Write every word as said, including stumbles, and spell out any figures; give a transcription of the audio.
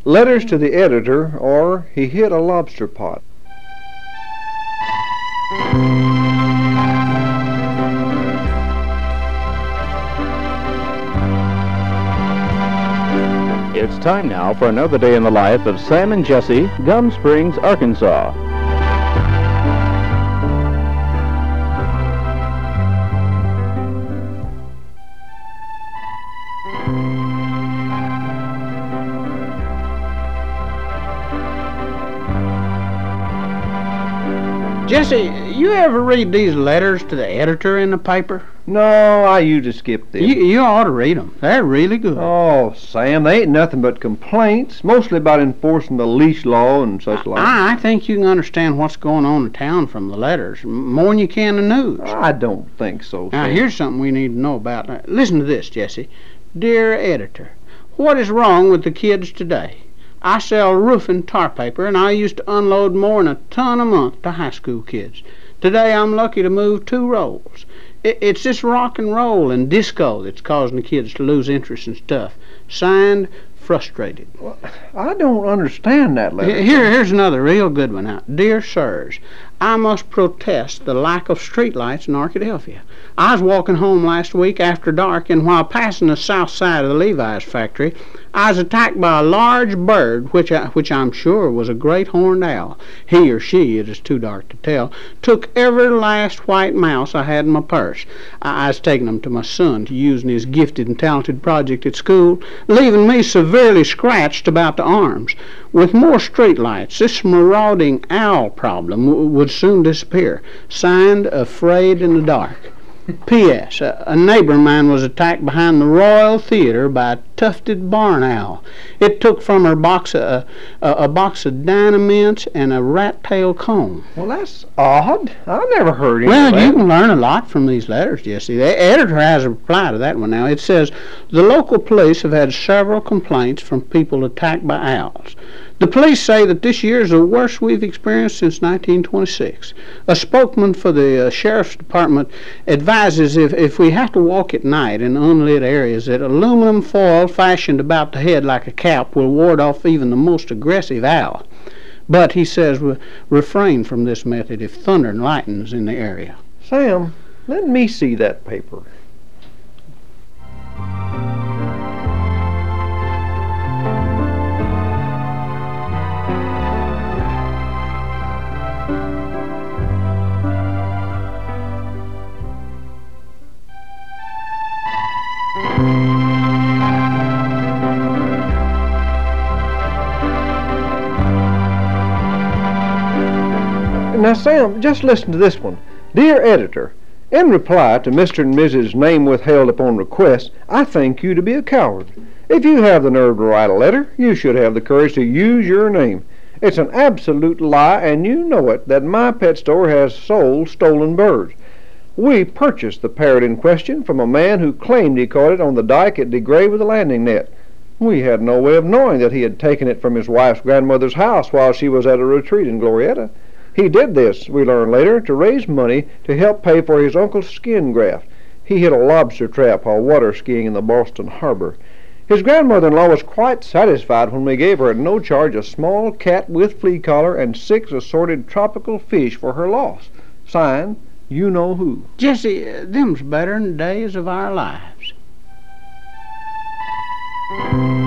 Letters to the editor, or he hit a lobster pot. It's time now for another day in the life of Sam and Jesse, Gum Springs, Arkansas. Jesse, you ever read these letters to the editor in the paper? No, I usually skip them. You, you ought to read them. They're really good. Oh, Sam, they ain't nothing but complaints, mostly about enforcing the leash law and such like. I, I think you can understand what's going on in town from the letters, more than you can the news. I don't think so, Now, Sam. here's something we need to know about. Now, listen to this, Jesse. Dear editor, what is wrong with the kids today? I sell roofing tar paper, and I used to unload more than a ton a month to high school kids. Today I'm lucky to move two rolls. It, it's this rock and roll and disco that's causing the kids to lose interest in stuff. Signed, Frustrated. Well, I don't understand that letter. Here, here's another real good one now. Dear Sirs, I must protest the lack of streetlights in Arkadelphia. I was walking home last week after dark, and while passing the south side of the Levi's factory, I was attacked by a large bird, which I, which I'm sure was a great horned owl. He or she, it is too dark to tell, took every last white mouse I had in my purse. I, I was taking them to my son to use in his gifted and talented project at school, leaving me severely scratched about the arms. With more streetlights, this marauding owl problem w would soon disappear. Signed, Afraid in the Dark. P S A, a neighbor of mine was attacked behind the Royal Theater by a tufted barn owl. It took from her box a, a, a box of Dynamints and a rat-tail comb. Well, that's odd. I never heard any Well, of that. you can learn a lot from these letters, Jesse. The editor has a reply to that one now. It says, the local police have had several complaints from people attacked by owls. The police say that this year is the worst we've experienced since nineteen twenty-six. A spokesman for the uh, Sheriff's Department advises if, if we have to walk at night in unlit areas, that aluminum foil fashioned about the head like a cap will ward off even the most aggressive owl. But, he says, re refrain from this method if thunder and lightning's in the area. Sam, let me see that paper. Now, Sam, just listen to this one. Dear Editor, in reply to Mister and Missus Name Withheld Upon Request, I think you to be a coward. If you have the nerve to write a letter, you should have the courage to use your name. It's an absolute lie, and you know it, that my pet store has sold stolen birds. We purchased the parrot in question from a man who claimed he caught it on the dike at DeGray with a landing net. We had no way of knowing that he had taken it from his wife's grandmother's house while she was at a retreat in Glorietta. He did this, we learned later, to raise money to help pay for his uncle's skin graft. He hit a lobster trap while water skiing in the Boston harbor. His grandmother-in-law was quite satisfied when we gave her at no charge a small cat with flea collar and six assorted tropical fish for her loss. Signed, you know who. Jesse, uh, them's better than the days of our lives.